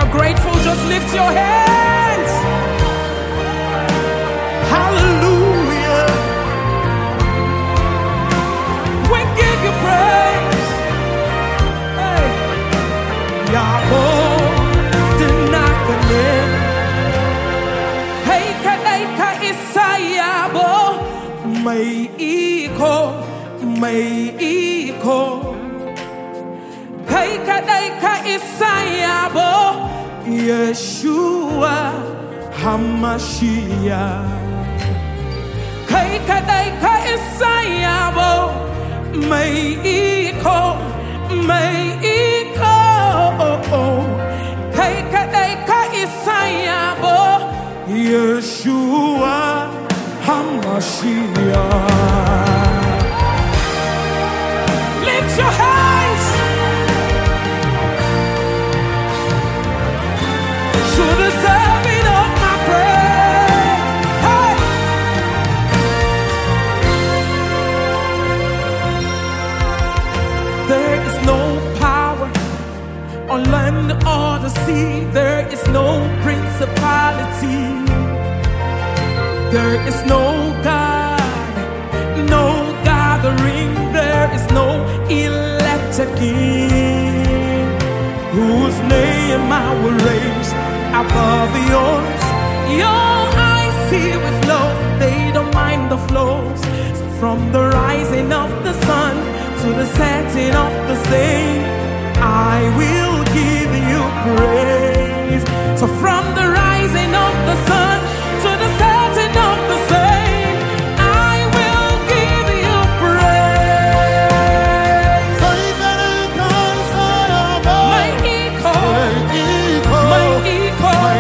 you're grateful, just lift your hands. Hallelujah. We give you praise. Hey. Yahweh, Dinakane. Heika, Eika, Isayabo. Meiko, Meiko. Heika, Eika, Isayabo. Yeshua Hamashiach. Keika Deika Isayabo. Meiko, Meiko. Keika Deika Isayabo. Yeshua Hamashiach. Lift your hands to the serving of my praise. Hey. There is no power on land or the sea. There is no principality. There is no God, no gathering. There is no elected king whose name I will raise above yours. Your eyes see with love, they don't mind the flows. So from the rising of the sun to the setting of the same, I will give you praise. So from the rising of the sun to the setting of the same, I will give you praise. My equal, my equal.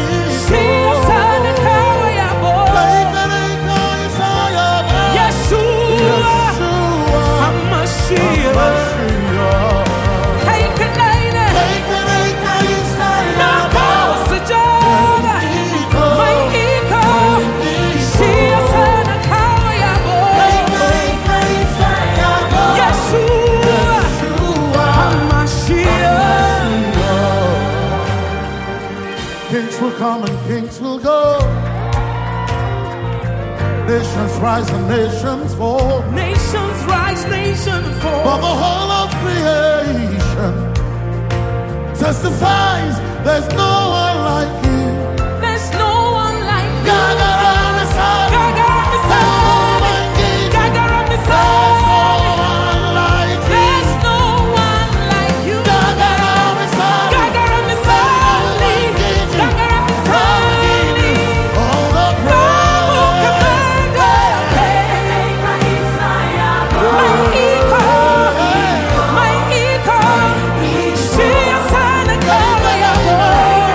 Kings will come and kings will go. Nations rise and nations fall. Nations rise, nations fall. But the whole of creation testifies there's no one like you. There's no one like you. Gagara Messiah. Gagara Messiah. Gagara Messiah. There's no one like you. Gagara Messiah. Gagara Messiah. Gagara Messiah. All the My equal. She is an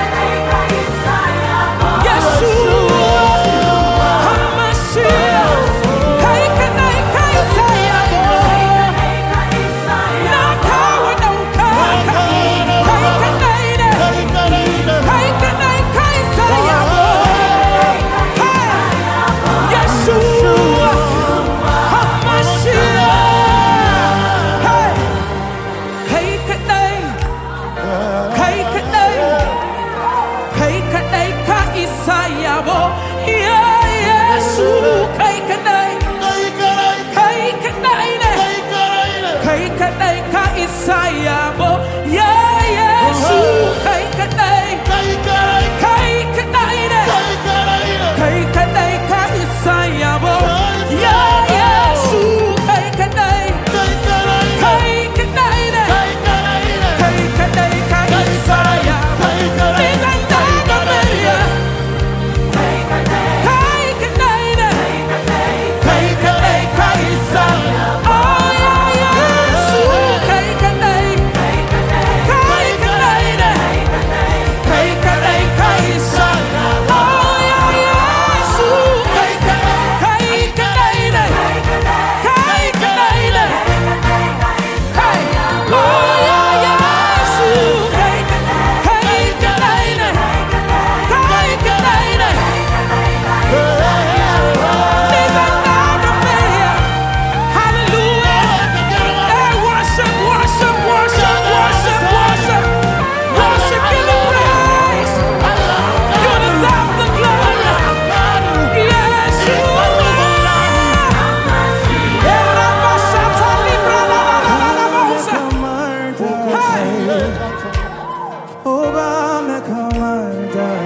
commander,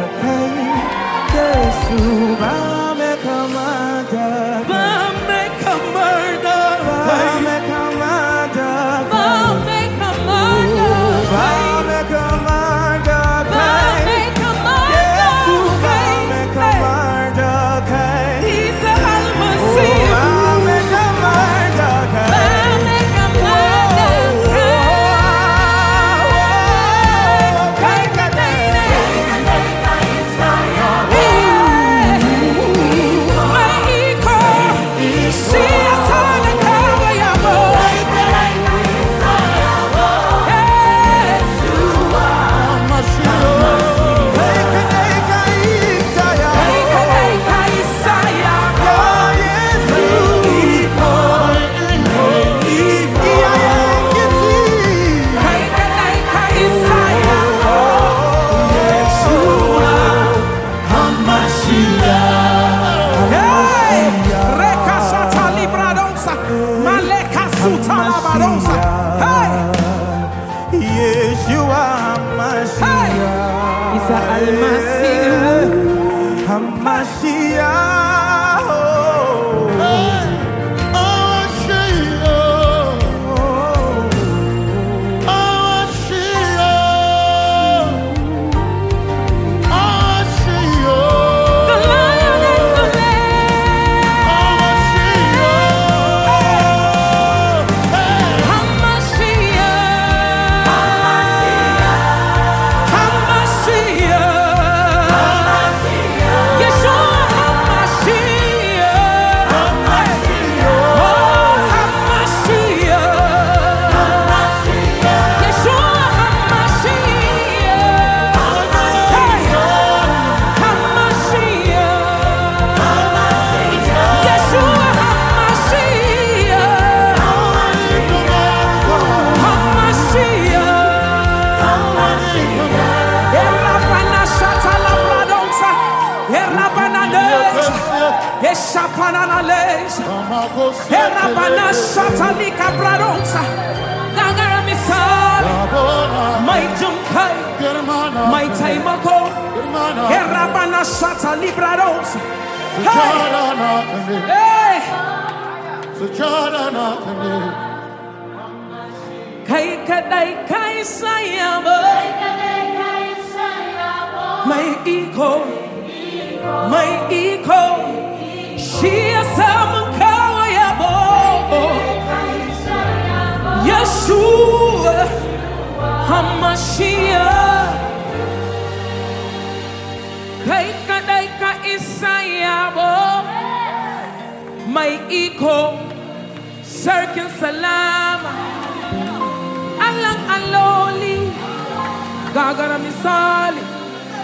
Yesu, Bame commander, Bame commander, Bame commander, Bame commander, Bame commander, Bame commander, Yesu, Bame commander, He's a Almasiah, Bame commander, Bame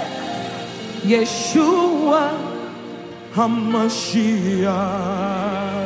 Yeshua HaMashiach.